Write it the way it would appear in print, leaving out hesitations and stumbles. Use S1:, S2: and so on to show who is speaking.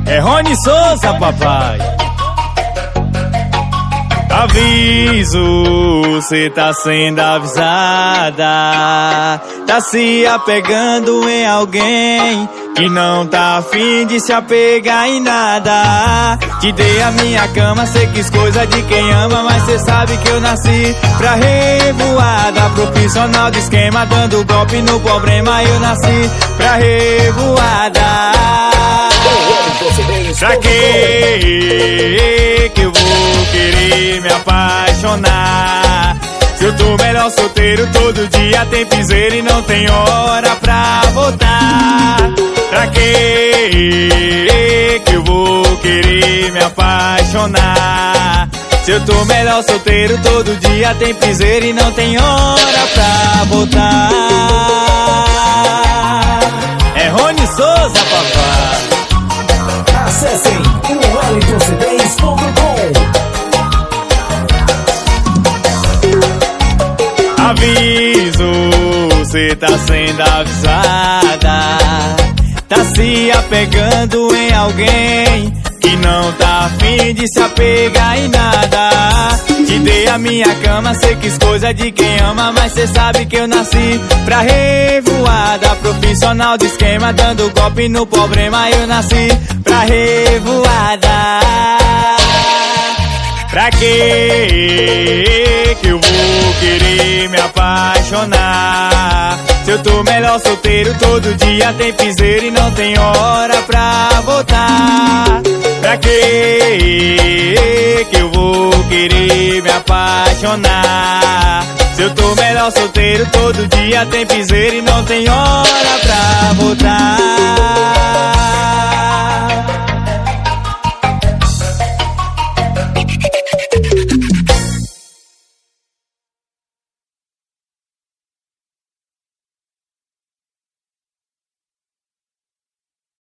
S1: É Rony Souza, papai. Aviso, cê tá sendo avisada. Tá se apegando em alguém que não tá afim de se apegar em nada. Te dei a minha cama, cê quis coisa de quem ama, mas cê sabe que eu nasci pra revoada. Profissional de esquema, dando golpe no problema. Eu nasci pra revoada. Pra que eu vou querer me apaixonar? Se eu tô melhor solteiro, todo dia tem piseiro e não tem hora pra voltar. Pra que eu vou querer me apaixonar? Se eu tô melhor solteiro, todo dia tem piseiro e não tem hora pra voltar. É Rony Souza, papai.
S2: Acessem o wellingtoncds.com.
S1: Aviso, cê tá sendo avisada. Tá se apegando em alguém que não tá afim de se apegar em nada. Te dei a minha cama, cê quis coisa de quem ama, mas cê sabe que eu nasci pra revoada. Profissional de esquema, dando golpe no problema. Eu nasci pra revoada. Pra que eu vou querer me apaixonar? Se eu tô melhor solteiro, todo dia tem piseiro e não tem hora pra voltar. Pra que eu vou querer me apaixonar? Se eu tô melhor solteiro, todo dia tem piseiro e não tem hora pra voltar.